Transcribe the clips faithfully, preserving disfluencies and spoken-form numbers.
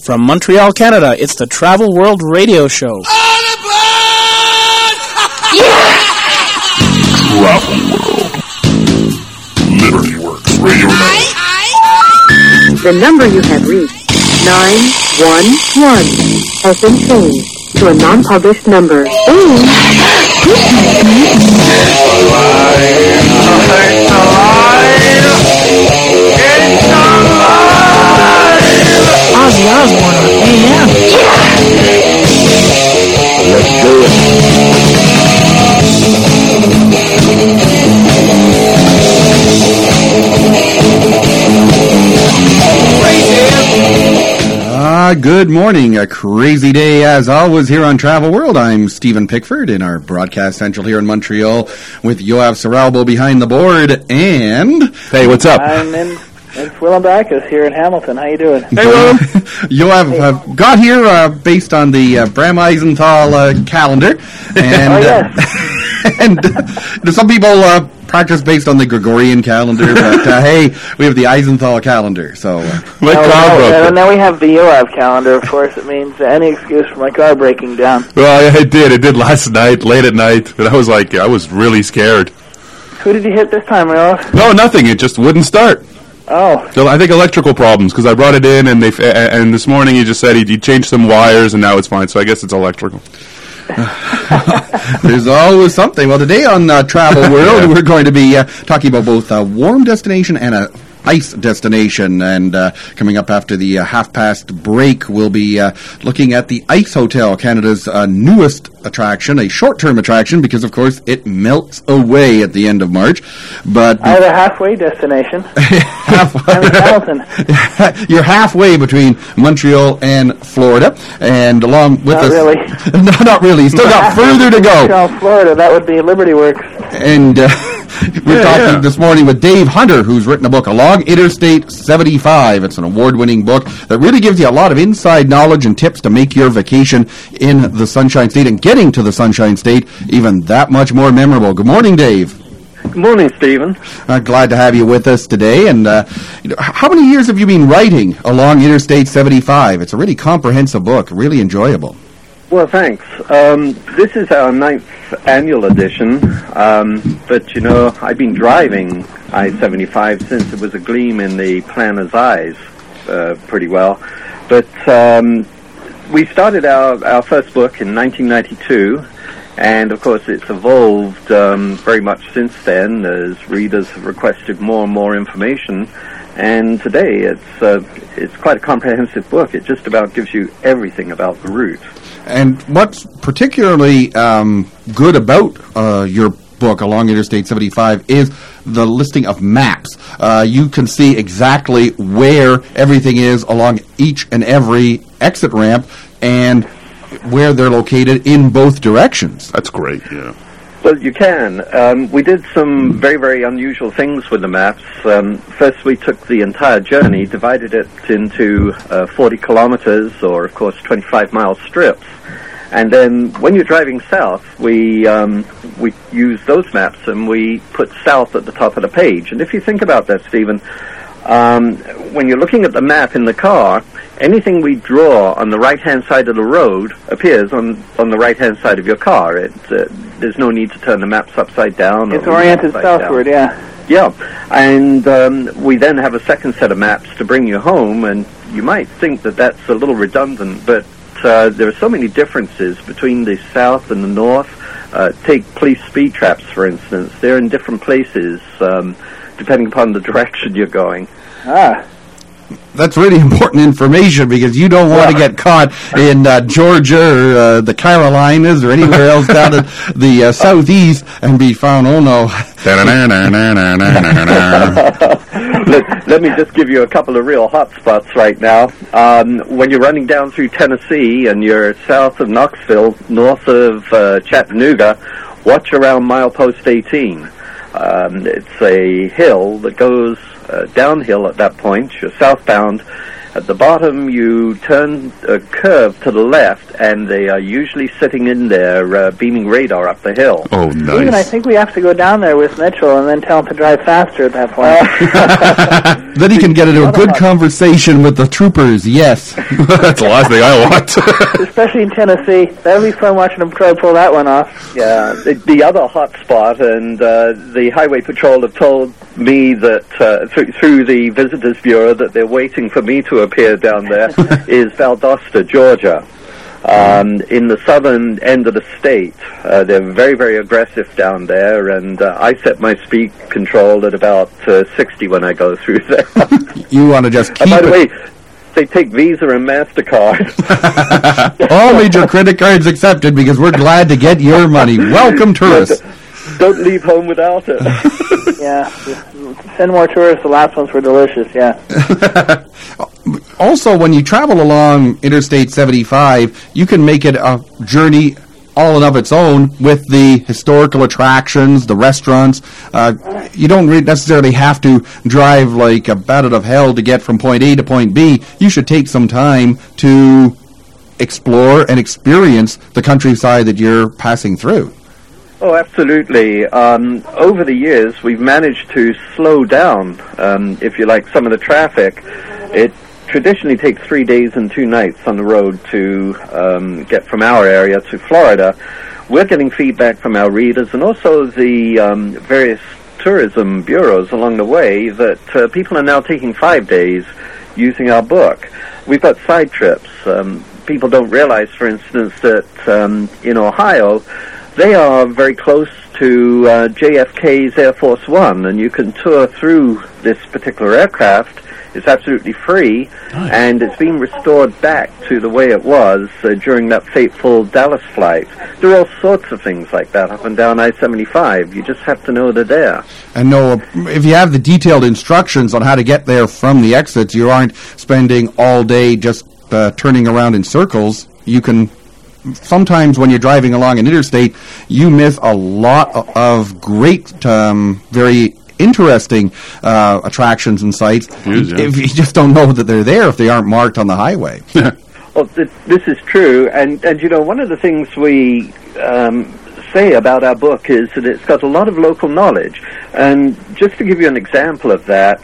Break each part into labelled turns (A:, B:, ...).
A: From Montreal, Canada, it's the Travel World Radio Show.
B: All aboard! Yeah!
C: Travel World. Liberty Works Radio Network.
D: The number you have reached, nine one one, has been changed to a non-published number. And
B: It's alive! It's alive!
E: Ozzy Osbourne with A M.
C: Let's do it.
F: Ah, good morning. A crazy day as always here on Travel World. I'm Stephen Pickford in our broadcast central here in Montreal with Yoav Saralbo behind the board and...
G: Hey, what's up?
H: I'm in... It's Willem Backus here in Hamilton. How you doing?
F: Hey, Willem. Yoav uh, got here uh, based on the uh, Bram Eisenthal uh, calendar. And,
H: oh, yes.
F: uh, and uh, some people uh, practice based on the Gregorian calendar, but uh, hey, we have the Eisenthal calendar. So, uh,
H: my oh, car broke. And now we have the Yoav calendar, of course. It means any excuse for my car breaking down.
G: Well, it did. It did last night, late at night. And I was like, I was really scared.
H: Who did you hit this time, Yoav?
G: No, nothing. It just wouldn't start.
H: Oh.
G: So I think electrical problems, because I brought it in, and they f- and this morning he just said he, he changed some wires, and now it's fine. So I guess it's electrical.
F: There's always something. Well, today on uh, Travel World, yeah. we're going to be uh, talking about both a warm destination and a ice destination. And uh, coming up after the uh, half-past break, we'll be uh, looking at the Ice Hotel, Canada's uh, newest attraction, a short-term attraction, because, of course, it melts away at the end of March. But
H: I have a halfway destination. halfway. I'm in Hamilton.
F: You're halfway between Montreal and Florida. And along with
H: not
F: us...
H: Really.
F: no, not really. You still got further to go.
H: Montreal, Florida, that would be Liberty Works.
F: And... Uh, We're yeah, talking yeah. this morning with Dave Hunter, who's written a book, Along Interstate seventy-five. It's an award-winning book that really gives you a lot of inside knowledge and tips to make your vacation in the Sunshine State and getting to the Sunshine State even that much more memorable. Good morning, Dave.
I: Good morning, Stephen.
F: Uh, glad to have you with us today. And uh, you know, how many years have you been writing Along Interstate seventy-five? It's a really comprehensive book, really enjoyable.
I: Well, thanks. Um, this is our ninth annual edition, um, but, you know, I've been driving I seventy-five since it was a gleam in the planner's eyes uh, pretty well. But um, we started our, our first book in nineteen ninety-two, and, of course, it's evolved um, very much since then as readers have requested more and more information. And today it's uh, it's quite a comprehensive book. It just about gives you everything about the route.
F: And what's particularly um, good about uh, your book, Along Interstate seventy-five, is the listing of maps. Uh, you can see exactly where everything is along each and every exit ramp and where they're located in both directions.
G: That's great, yeah.
I: Well, you can. Um, we did some very, very unusual things with the maps. Um, first, we took the entire journey, divided it into uh, forty kilometers, or, of course, twenty-five mile strips. And then when you're driving south, we um, we use those maps, and we put south at the top of the page. And if you think about that, Stephen, um, when you're looking at the map in the car, anything we draw on the right-hand side of the road appears on, on the right-hand side of your car. It, uh, there's no need to turn the maps upside down.
H: It's oriented southward,
I: down. yeah. Yeah, and um, we then have a second set of maps to bring you home, and you might think that that's a little redundant, but uh, there are so many differences between the south and the north. Uh, take police speed traps, for instance. They're in different places, um, depending upon the direction you're going.
H: Ah.
F: That's really important information because you don't want to get caught in uh, Georgia or uh, the Carolinas or anywhere else down in the uh, southeast and be found, oh no.
I: let, let me just give you a couple of real hot spots right now. Um, when you're running down through Tennessee and you're south of Knoxville, north of uh, Chattanooga, watch around milepost eighteen. Um, it's a hill that goes uh, downhill at that point. You're southbound. At the bottom, you turn a curve to the left, and they are usually sitting in there uh, beaming radar up the hill.
G: Oh, nice.
H: Stephen, I think we have to go down there with Mitchell and then tell him to drive faster at that point.
F: Then he can get into a good conversation with the troopers, yes.
G: That's the last thing I want.
H: Especially in Tennessee. That would be fun watching them try to pull that one off.
I: Yeah, the, the other hot spot, and uh, the Highway Patrol have told me that uh, th- through the Visitors Bureau that they're waiting for me to appear down there, is Valdosta, Georgia. Um, in the southern end of the state. Uh, they're very, very aggressive down there, and uh, I set my speed control at about uh, sixty when I go through there.
F: You want to just keep
I: uh, By the
F: it.
I: way, they take Visa and MasterCard.
F: All major credit cards accepted because we're glad to get your money. Welcome, tourists.
I: Don't leave home without it.
H: Yeah, send more tourists. The last ones were delicious, yeah.
F: Also, when you travel along Interstate seventy-five, you can make it a journey all and of its own with the historical attractions, the restaurants. Uh, you don't re- necessarily have to drive like a bat out of hell to get from point A to point B. You should take some time to explore and experience the countryside that you're passing through.
I: Oh, absolutely. Um, over the years, we've managed to slow down, um, if you like, some of the traffic. It traditionally takes three days and two nights on the road to um, get from our area to Florida. We're getting feedback from our readers and also the um, various tourism bureaus along the way that uh, people are now taking five days using our book. We've got side trips. Um, people don't realize, for instance, that um, in Ohio, they are very close to uh, J F K's Air Force One, and you can tour through this particular aircraft. It's absolutely free, nice. And it's been restored back to the way it was uh, during that fateful Dallas flight. There are all sorts of things like that up and down I seventy-five. You just have to know they're there.
F: And know if you have the detailed instructions on how to get there from the exits, you aren't spending all day just uh, turning around in circles. You can... Sometimes when you're driving along an interstate, you miss a lot of great, um, very interesting uh, attractions and sites
G: Huge, yeah.
F: if you just don't know that they're there if they aren't marked on the highway.
I: Well, th- this is true, and, and you know, one of the things we um, say about our book is that it's got a lot of local knowledge, and just to give you an example of that,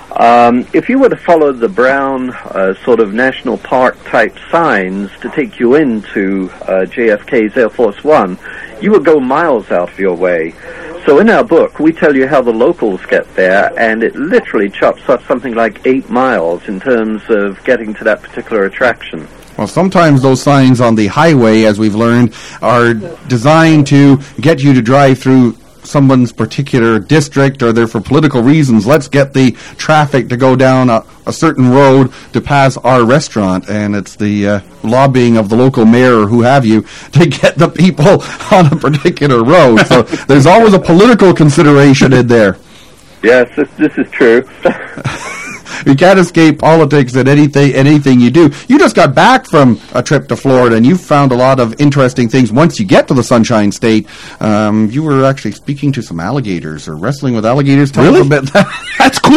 I: Um, if you were to follow the brown uh, sort of national park type signs to take you into uh, J F K's Air Force One, you would go miles out of your way. So in our book, we tell you how the locals get there, and it literally chops up something like eight miles in terms of getting to that particular attraction.
F: Well, sometimes those signs on the highway, as we've learned, are designed to get you to drive through someone's particular district, or they're for political reasons. Let's get the traffic to go down a, a certain road to pass our restaurant, and it's the uh, lobbying of the local mayor or who have you to get the people on a particular road. So there's always a political consideration in there.
I: Yes, this, this is true.
F: You can't escape politics in anything, anything you do. You just got back from a trip to Florida, and you found a lot of interesting things. Once you get to the Sunshine State, um, you were actually speaking to some alligators or wrestling with alligators. Tell
G: really?
F: us a bit. That's cool.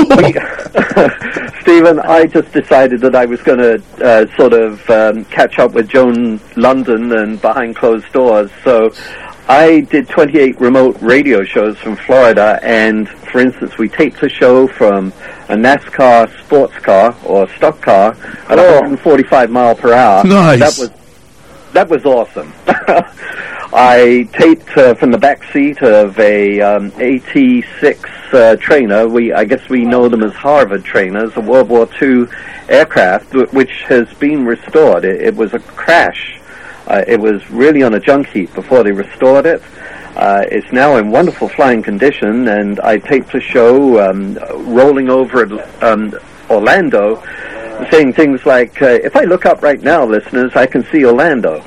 I: Stephen, I just decided that I was going to uh, sort of um, catch up with Joan London and behind closed doors. So I did twenty-eight remote radio shows from Florida, and for instance, we taped a show from a NASCAR sports car or stock car at oh. one forty-five mile per hour.
F: Nice.
I: That was that was awesome. I taped uh, from the back seat of a um, A T six uh, trainer. We I guess we know them as Harvard trainers, a World War Two aircraft, which has been restored. It, it was a crash. Uh, it was really on a junk heap before they restored it. Uh, it's now in wonderful flying condition, and I taped a show um, rolling over at um, Orlando, saying things like, uh, if I look up right now, listeners, I can see Orlando.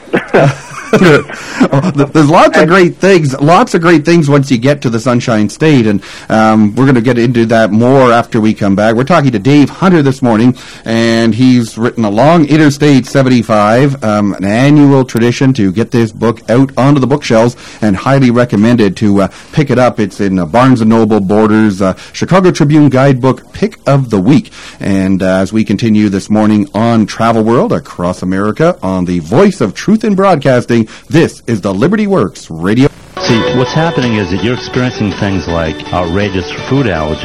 F: There's lots of great things, lots of great things once you get to the Sunshine State, and um, we're going to get into that more after we come back. We're talking to Dave Hunter this morning, and he's written along Interstate seventy-five, um, an annual tradition to get this book out onto the bookshelves, and highly recommended to uh, pick it up. It's in uh, Barnes and Noble, Borders, uh, Chicago Tribune Guidebook Pick of the Week. And uh, as we continue this morning on Travel World across America on the Voice of Truth in Broadcasting, this is the Liberty Works Radio.
J: See, what's happening is that you're experiencing things like outrageous food allergies,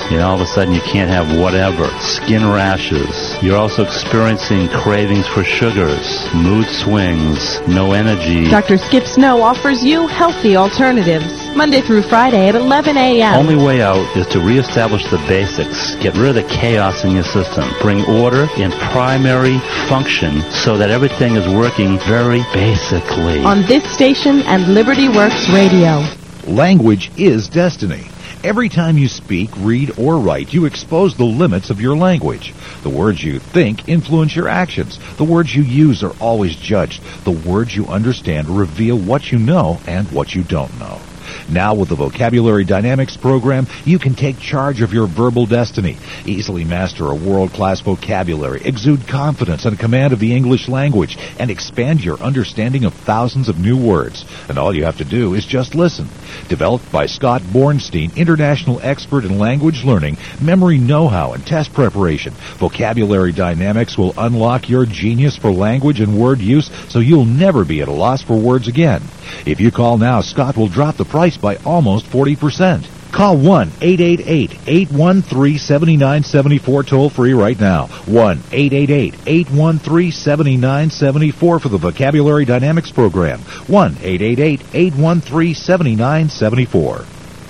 J: You know, all of a sudden you can't have whatever. Skin rashes. You're also experiencing cravings for sugars, mood swings, no energy.
K: Doctor Skip Snow offers you healthy alternatives. Monday through Friday at eleven a.m.
J: Only way out is to reestablish the basics. Get rid of the chaos in your system. Bring order in primary function so that everything is working very basically.
K: On this station and Liberty Works Radio.
L: Language is destiny. Every time you speak, read, or write, you expose the limits of your language. The words you think influence your actions. The words you use are always judged. The words you understand reveal what you know and what you don't know. Now with the Vocabulary Dynamics program, you can take charge of your verbal destiny. Easily master a world-class vocabulary, exude confidence and command of the English language, and expand your understanding of thousands of new words. And all you have to do is just listen. Developed by Scott Bornstein, international expert in language learning, memory know-how, and test preparation, Vocabulary Dynamics will unlock your genius for language and word use so you'll never be at a loss for words again. If you call now, Scott will drop the price by almost forty percent. Call one eight eight eight, eight one three, seven nine seven four toll free right now. one eight eight eight, eight one three, seven nine seven four for the Vocabulary Dynamics program. one eight eight eight, eight one three, seven nine seven four.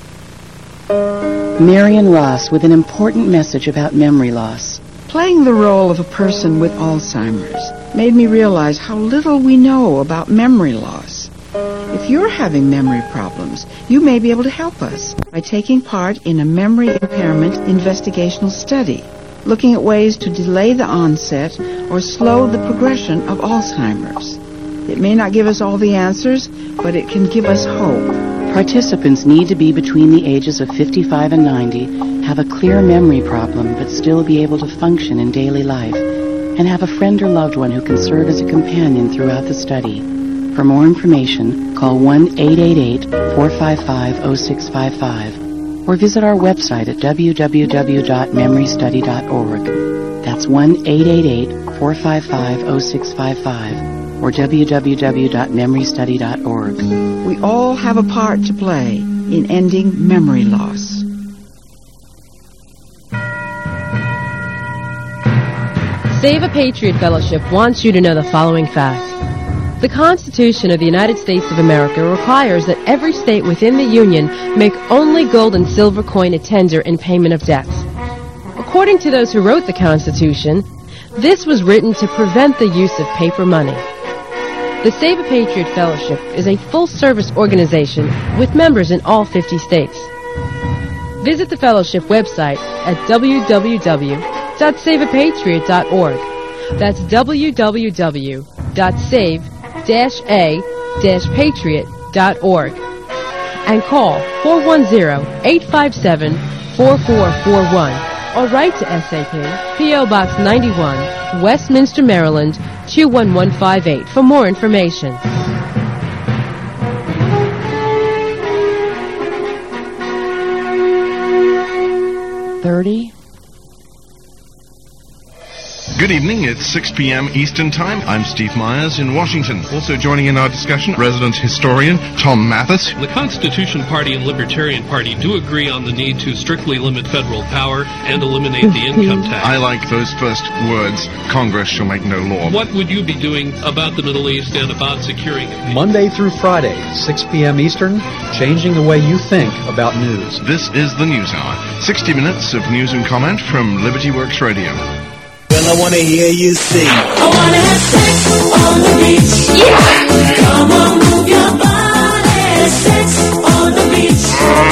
M: Marion Ross with an important message about memory loss.
E: Playing the role of a person with Alzheimer's made me realize how little we know about memory loss. If you're having memory problems, you may be able to help us by taking part in a memory impairment investigational study, looking at ways to delay the onset or slow the progression of Alzheimer's. It may not give us all the answers, but it can give us hope.
M: Participants need to be between the ages of fifty-five and ninety, have a clear memory problem but still be able to function in daily life, and have a friend or loved one who can serve as a companion throughout the study. For more information, call one eight eight eight, four five five, zero six five five or visit our website at w w w dot memory study dot org. That's one eight eight eight, four five five, zero six five five or w w w dot memory study dot org.
E: We all have a part to play in ending memory loss.
N: Save a Patriot Fellowship wants you to know the following facts. The Constitution of the United States of America requires that every state within the Union make only gold and silver coin a tender in payment of debts. According to those who wrote the Constitution, this was written to prevent the use of paper money. The Save a Patriot Fellowship is a full-service organization with members in all fifty states. Visit the Fellowship website at w w w dot save a patriot dot org. That's w w w dot save a patriot dot org and call four one zero, eight five seven, four four four one or write to S A P, P O Box ninety-one, Westminster, Maryland, two one one five eight for more information.
M: thirty
O: Good evening, it's six p.m. Eastern Time. I'm Steve Myers in Washington. Also joining in our discussion, resident historian Tom Mathis.
P: The Constitution Party and Libertarian Party do agree on the need to strictly limit federal power and eliminate the income tax.
O: I like those first words, Congress shall make no law.
P: What would you be doing about the Middle East and about securing it?
Q: Monday through Friday, six p.m. Eastern, changing the way you think about news.
O: This is the News Hour. sixty minutes of news and comment from Liberty Works Radio.
B: Well, I want to hear you sing. I want to have sex on the beach. Yeah! Come on, move your body. Sex on the beach.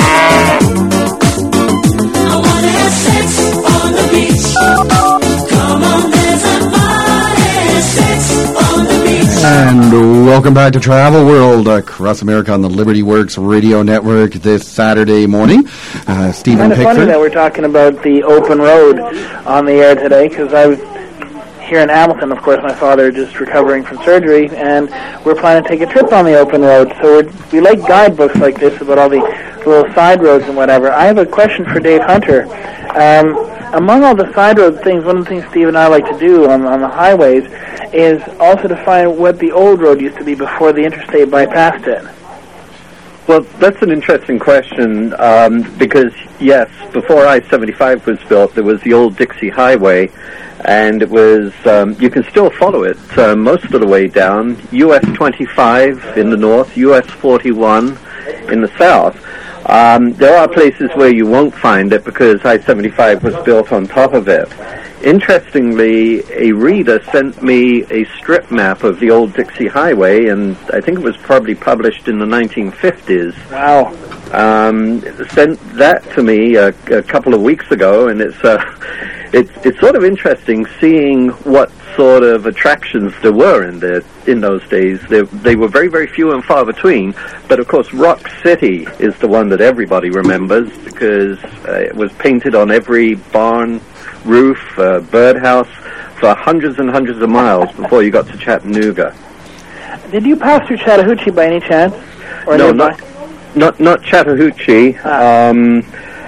B: I want to have sex on the beach. Come on, there's a party. Sex on the beach.
F: And welcome back to Travel World across America on the Liberty Works Radio Network this Saturday morning. Uh, Stephen
H: kind of
F: Pickford.
H: Funny that we're talking about the open road on the air today, because I was here in Hamilton. Of course, my father just recovering from surgery, and we're planning to take a trip on the open road. So we're, we like guidebooks like this about all the little side roads and whatever. I have a question for Dave Hunter. Um, among all the side road things, one of the things Steve and I like to do on, on the highways is also to find what the old road used to be before the interstate bypassed it.
I: Well, that's an interesting question um, because, yes, before I seventy-five was built, there was the old Dixie Highway, and it was, um, you can still follow it uh, most of the way down, U S twenty-five in the north, U S forty-one in the south. Um, there are places where you won't find it because I seventy-five was built on top of it. Interestingly, a reader sent me a strip map of the old Dixie Highway, and I think it was probably published in the nineteen fifties.
H: Wow.
I: Um, sent that to me a, a couple of weeks ago, and it's uh, it's it's sort of interesting seeing what sort of attractions there were in the in those days. They, they were very, very few and far between, but of course Rock City is the one that everybody remembers because uh, it was painted on every barn, roof, uh, birdhouse for hundreds and hundreds of miles before you got to Chattanooga.
H: Did you pass through Chattahoochee by any chance? Or
I: no,
H: nearby?
I: not not not Chattahoochee.
H: Ah.
I: Um,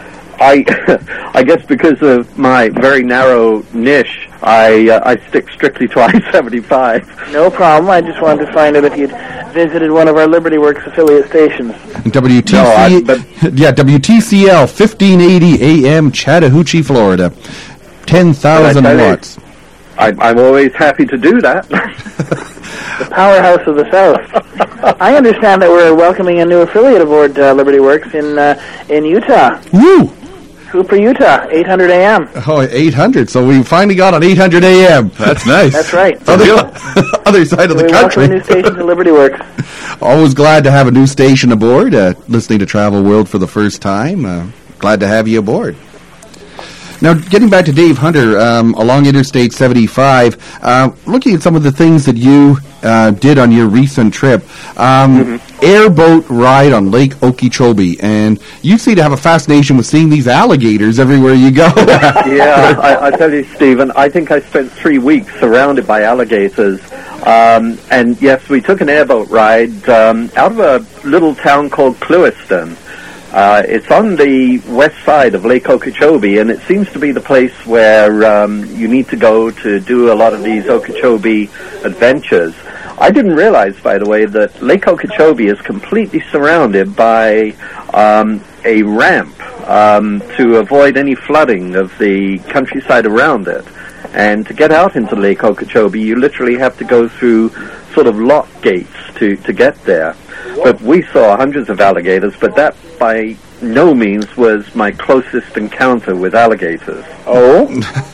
I: I I guess because of my very narrow niche, I uh, I stick strictly to I seventy-five.
H: No problem. I just wanted to find out if you'd visited one of our Liberty Works affiliate stations.
F: W T C,
I: No, I- but-
F: yeah, W T C L, fifteen eighty A M, Chattahoochee, Florida. ten thousand
I: But I tell you,
F: watts.
I: I, I'm always happy to do that.
H: The powerhouse of the South. I understand that we're welcoming a new affiliate aboard uh, Liberty Works in uh, in Utah.
F: Woo!
H: Cooper, Utah, eight hundred A M.
F: Oh, eight hundred. So we finally got on eight hundred A M.
G: That's nice.
H: That's right.
F: Other, other side of the
H: we
F: country.
H: welcome a new station to Liberty Works.
F: Always glad to have a new station aboard. Uh, listening to Travel World for the first time. Uh, glad to have you aboard. Now, getting back to Dave Hunter, um, along Interstate seventy-five, uh, looking at some of the things that you uh, did on your recent trip, um, mm-hmm. airboat ride on Lake Okeechobee, and you seem to have a fascination with seeing these alligators everywhere you go.
I: Yeah, I, I tell you, Stephen, I think I spent three weeks surrounded by alligators. Um, and yes, we took an airboat ride um, out of a little town called Clewiston. Uh, it's on the west side of Lake Okeechobee, and it seems to be the place where um, you need to go to do a lot of these Okeechobee adventures. I didn't realize, by the way, that Lake Okeechobee is completely surrounded by um, a ramp um, to avoid any flooding of the countryside around it. And to get out into Lake Okeechobee, you literally have to go through sort of lock gates to, to get there. But we saw hundreds of alligators, but that by no means was my closest encounter with alligators.
H: Oh?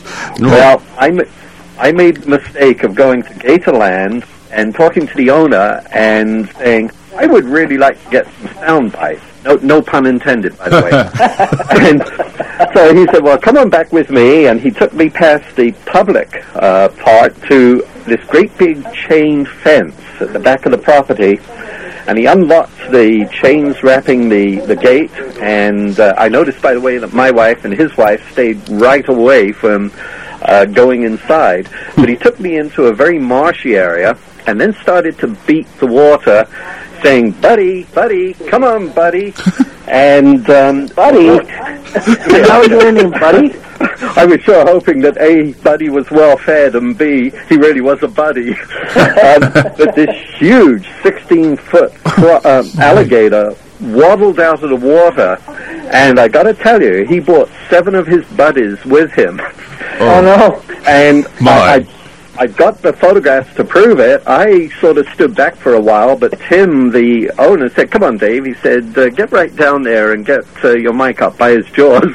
I: Well, I, ma- I made the mistake of going to Gatorland and talking to the owner and saying, I would really like to get some sound bites. No, no pun intended, by the way. And so he said, well, come on back with me, and he took me past the public uh, part to this great big chain fence at the back of the property, and he unlocked the chains wrapping the, the gate, and uh, I noticed, by the way, that my wife and his wife stayed right away from uh, going inside, but he took me into a very marshy area, and then started to beat the water, saying, buddy, buddy, come on, buddy. And, um,
H: buddy? How is your name, Buddy?
I: I was sure hoping that A, Buddy was well fed, and B, he really was a buddy. um, but this huge sixteen-foot uh, alligator waddled out of the water, and I got to tell you, he brought seven of his buddies with him.
H: Oh, oh no.
I: And I, I I got the photographs to prove it. I sort of stood back for a while, but Tim, the owner, said, come on, Dave. He said, uh, get right down there and get uh, your mic up by his jaws.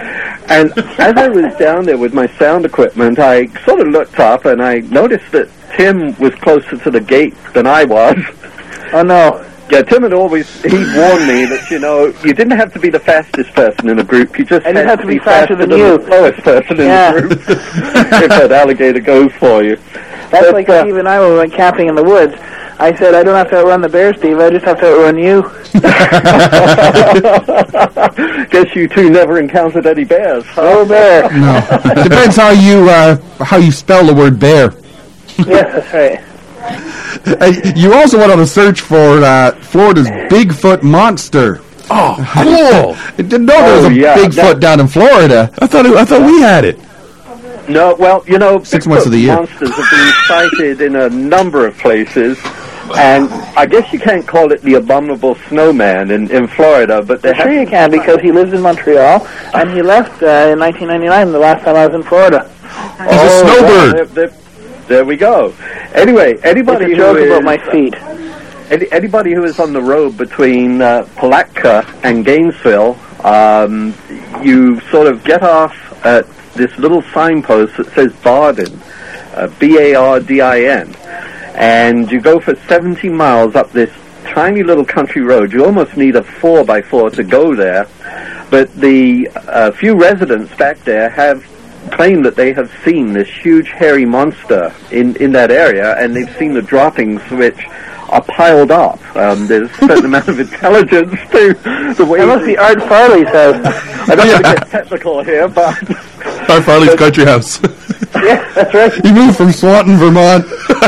I: And as I was down there with my sound equipment, I sort of looked up and I noticed that Tim was closer to the gate than I was.
H: Oh, no.
I: Yeah, Tim had always, he warned me that, you know, you didn't have to be the fastest person in a group. You just
H: I
I: had
H: have
I: to
H: to be
I: be
H: faster
I: faster
H: than
I: than
H: you.
I: the slowest person
H: Yeah.
I: in the group. If that alligator goes for you.
H: That's
I: But,
H: like
I: uh,
H: Steve and I when we went camping in the woods. I said, I don't have to outrun the bear, Steve. I just have to outrun you.
I: Guess you two never encountered any bears, huh?
H: Oh, bear.
F: No. Depends how you uh, how you spell the word bear.
H: Yes, that's right.
F: Uh, you also went on a search for uh, Florida's Bigfoot monster.
G: Oh, cool!
F: I didn't know there was
I: Oh,
F: a
I: yeah,
F: Bigfoot
I: that-
F: down in Florida.
G: I thought it, I thought we had it.
I: No, well, you know,
F: Six months of the year.
I: monsters have been sighted in a number of places. And I guess you can't call it the abominable snowman in, in Florida, but they
H: Sure you can, because he lives in Montreal, and he left uh, in nineteen ninety-nine, the last time I was in Florida.
I: He's a snowbird. There, there, there we go. Anyway, anybody
H: It's a
I: who
H: joke
I: is,
H: about my feet.
I: Any, anybody who is on the road between uh, Palatka and Gainesville, um, you sort of get off at this little signpost that says Bardin, uh, B A R D I N, and you go for seventy miles up this tiny little country road. You almost need a four by four to go there, but the uh, few residents back there have claimed that they have seen this huge hairy monster in, in that area, and they've seen the droppings which are piled up. Um, there's a certain amount of intelligence to the way...
H: That must be Art Farley's house.
I: I don't want to get technical here, but...
G: Art Farley's country house.
H: Yeah, that's right.
F: He moved from Swanton, Vermont.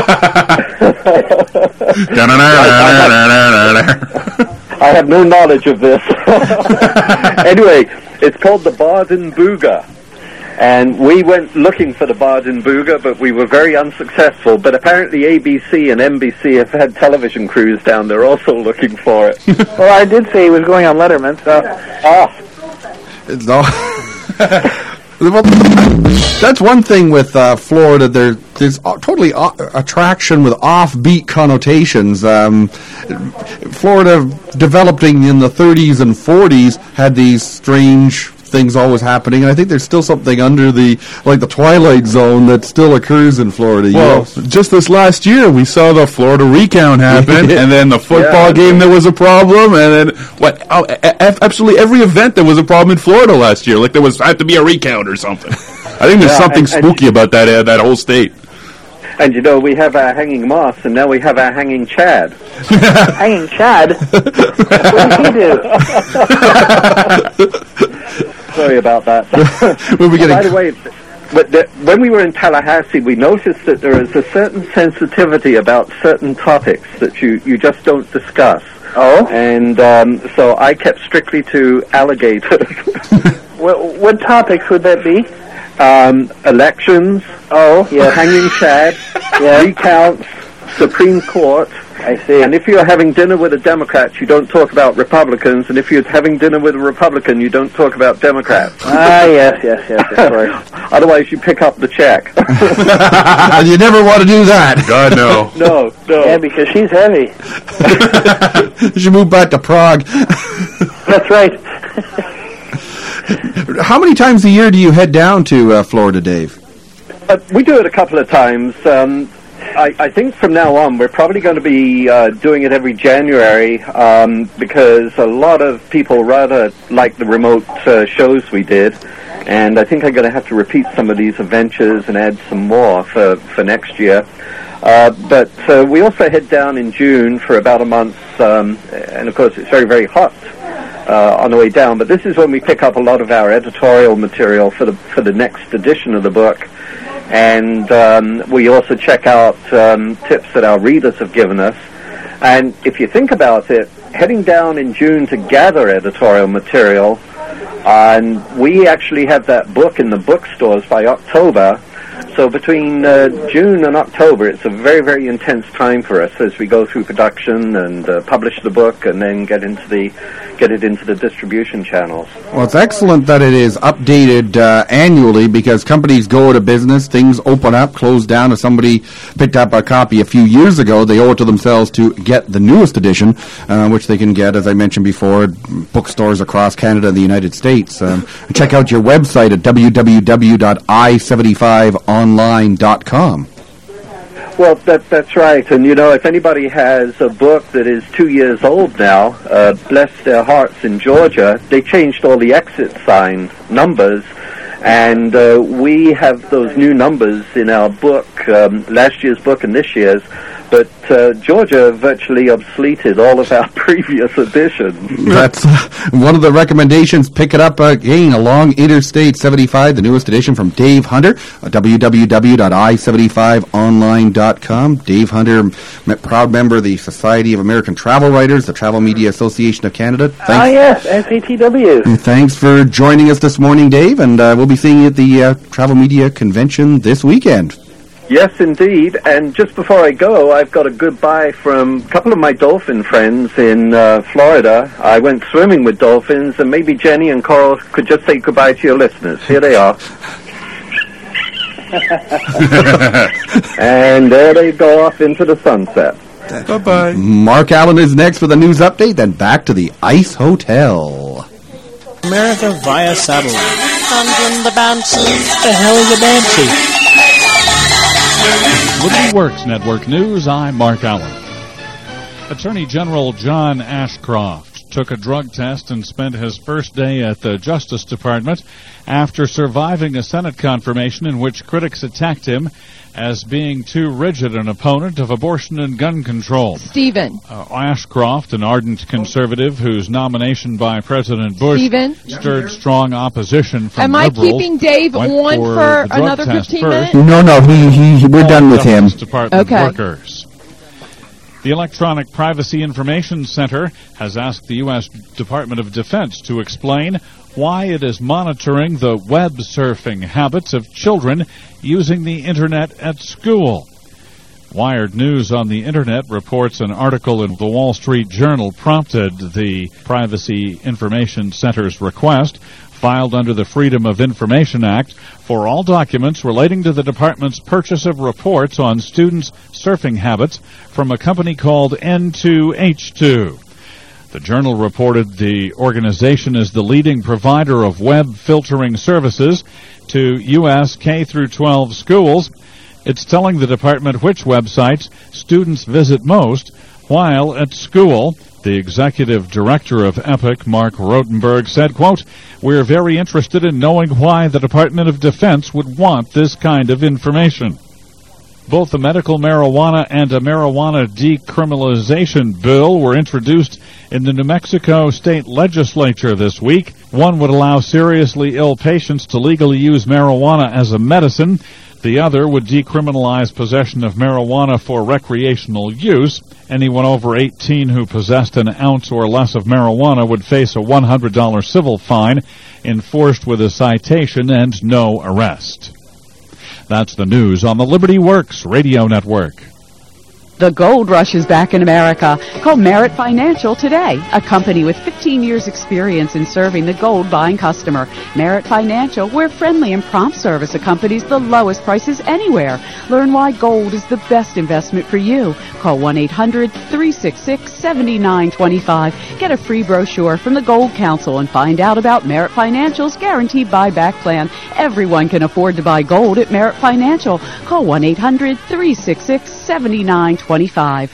I: I have no knowledge of this. Anyway, it's called the Bardin Booga. And we went looking for the Bardin Booga, but we were very unsuccessful. But apparently A B C and N B C have had television crews down there also looking for it.
H: Well, I did say he was going on Letterman, so...
I: Ah.
F: It's all... Well, that's one thing with uh, Florida. There, there's uh, totally uh, attraction with offbeat connotations. Um, Florida, developing in the thirties and forties, had these strange things always happening, and I think there's still something under the, like the Twilight Zone that still occurs in Florida.
G: Well,
F: you know?
G: just this last year, we saw the Florida recount happen,
F: Yeah.
G: and then the football
F: Yeah.
G: game, there was a problem, and then what? Oh, a- a- absolutely every event there was a problem in Florida last year. Like there was had to be a recount or something. I think there's
I: Yeah,
G: something
I: and- and-
G: spooky about that uh, that whole state.
I: And you know, we have our hanging Moss, and now we have our hanging Chad.
H: Hanging Chad? What did he do?
I: Sorry about that.
F: When we get
I: By
F: a-
I: the way, but the, when we were in Tallahassee, we noticed that there is a certain sensitivity about certain topics that you, you just don't discuss.
H: Oh?
I: And um, so I kept strictly to alligators.
H: what, what topics would that be?
I: Um, elections.
H: Oh, yeah.
I: Hanging Chad.
H: Yeah.
I: Recounts. Supreme Court.
H: I see.
I: And if you're having dinner with a Democrat, you don't talk about Republicans. And if you're having dinner with a Republican, you don't talk about Democrats.
H: Ah, yes, yes, yes, of course.
I: Otherwise, you pick up the check.
F: You never want to do that.
G: God, no.
I: No, no.
H: Yeah, because she's heavy.
F: You should move back to Prague.
H: That's right.
F: How many times a year do you head down to uh, Florida, Dave?
I: Uh, we do it a couple of times. Um, I, I think from now on we're probably going to be uh, doing it every January um, because a lot of people rather like the remote uh, shows we did, and I think I'm going to have to repeat some of these adventures and add some more for, for next year. Uh, but uh, we also head down in June for about a month, um, and of course it's very, very hot uh, on the way down. But this is when we pick up a lot of our editorial material for the for the next edition of the book. And um, we also check out um, tips that our readers have given us. And if you think about it, heading down in June to gather editorial material, and we actually have that book in the bookstores by October. So between uh, June and October, it's a very, very intense time for us as we go through production and uh, publish the book and then get into the get it into the distribution channels.
F: Well, it's excellent that it is updated uh, annually because companies go out of business, things open up, close down. If somebody picked up a copy a few years ago, they owe it to themselves to get the newest edition, uh, which they can get, as I mentioned before, at bookstores across Canada and the United States. Um, check out your website at w w w dot i seven five online dot com.
I: Well, that, that's right. And, you know, if anybody has a book that is two years old now, uh, bless their hearts in Georgia, they changed all the exit sign numbers. And uh, we have those new numbers in our book, um, last year's book and this year's. But uh, Georgia virtually obsoleted all of our previous editions.
F: That's uh, one of the recommendations. Pick it up again along Interstate seventy-five, the newest edition from Dave Hunter, uh, w w w dot i seven five online dot com. Dave Hunter, m- proud member of the Society of American Travel Writers, the Travel Media Association of Canada. Thanks,
H: Ah, yes, S A T W.
F: thanks for joining us this morning, Dave, and uh, we'll be seeing you at the uh, Travel Media Convention this weekend.
I: Yes, indeed. And just before I go, I've got a goodbye from a couple of my dolphin friends in uh, Florida. I went swimming with dolphins, and maybe Jenny and Carl could just say goodbye to your listeners. Here they are. And there they go off into the sunset.
F: Bye-bye. Mark Allen is next with a news update, then back to the Ice Hotel.
A: America via satellite. I'm the Banshee. The hell is a Banshee?
R: Liberty Works Network News, I'm Mark Allen. Attorney General John Ashcroft took a drug test and spent his first day at the Justice Department after surviving a Senate confirmation in which critics attacked him as being too rigid an opponent of abortion and gun control.
N: Stephen.
R: Uh, Ashcroft, an ardent conservative whose nomination by President Bush
N: Stephen?
R: stirred strong opposition from
N: Am I
R: liberals,
N: keeping Dave
R: went
N: on
R: for,
N: for
R: the drug
N: another
R: test
N: fifteen
R: first.
N: minutes?
F: No, no, he, he, we're done with him.
R: Justice Department
N: Okay.
R: workers. The Electronic Privacy Information Center has asked the U S Department of Defense to explain why it is monitoring the web surfing habits of children using the Internet at school. Wired News on the Internet reports an article in the Wall Street Journal prompted the Privacy Information Center's request, filed under the Freedom of Information Act, for all documents relating to the department's purchase of reports on students' surfing habits from a company called N two H two. The Journal reported the organization is the leading provider of web filtering services to U S K through twelve schools. It's telling the department which websites students visit most while at school. The executive director of EPIC, Mark Rotenberg, said, quote, "We're very interested in knowing why the Department of Defense would want this kind of information." Both the medical marijuana and a marijuana decriminalization bill were introduced in the New Mexico state legislature this week. One would allow seriously ill patients to legally use marijuana as a medicine. The other would decriminalize possession of marijuana for recreational use. Anyone over eighteen who possessed an ounce or less of marijuana would face a one hundred dollars civil fine, enforced with a citation and no arrest. That's the news on the Liberty Works Radio Network.
S: The gold rush is back in America. Call Merit Financial today, a company with fifteen years experience in serving the gold-buying customer. Merit Financial, where friendly and prompt service accompanies the lowest prices anywhere. Learn why gold is the best investment for you. Call one eight hundred, three six six, seven nine two five. Get a free brochure from the Gold Council and find out about Merit Financial's guaranteed buyback plan. Everyone can afford to buy gold at Merit Financial. Call one eight hundred, three six six, seven nine two five.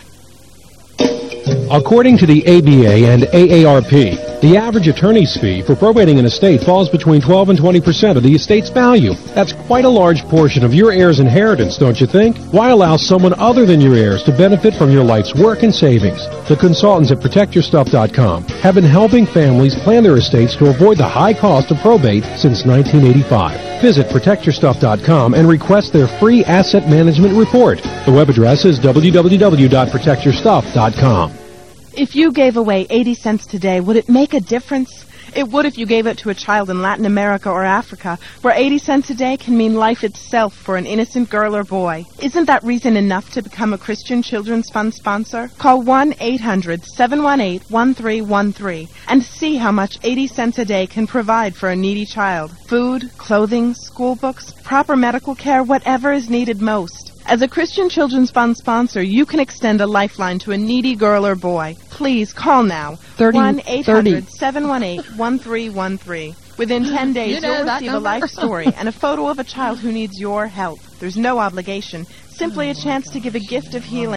T: According to the A B A and A A R P, the average attorney's fee for probating an estate falls between twelve and twenty percent of the estate's value. That's quite a large portion of your heirs' inheritance, don't you think? Why allow someone other than your heirs to benefit from your life's work and savings? The consultants at protect your stuff dot com have been helping families plan their estates to avoid the high cost of probate since nineteen eighty-five. Visit protect your stuff dot com and request their free asset management report. The web address is w w w dot protect your stuff dot com.
K: If you gave away eighty cents today, would it make a difference? It would if you gave it to a child in Latin America or Africa, where eighty cents a day can mean life itself for an innocent girl or boy. Isn't that reason enough to become a Christian Children's Fund sponsor? Call one eight hundred, seven one eight, one three one three and see how much eighty cents a day can provide for a needy child. Food, clothing, school books, proper medical care, whatever is needed most. As a Christian Children's Fund sponsor, you can extend a lifeline to a needy girl or boy. Please call now. one eight hundred, seven one eight, one three one three. Within ten days,
N: You know
K: you'll
N: that
K: receive a
N: number.
K: life story and a photo of a child who needs your help. There's no obligation, simply a chance to give a gift of healing.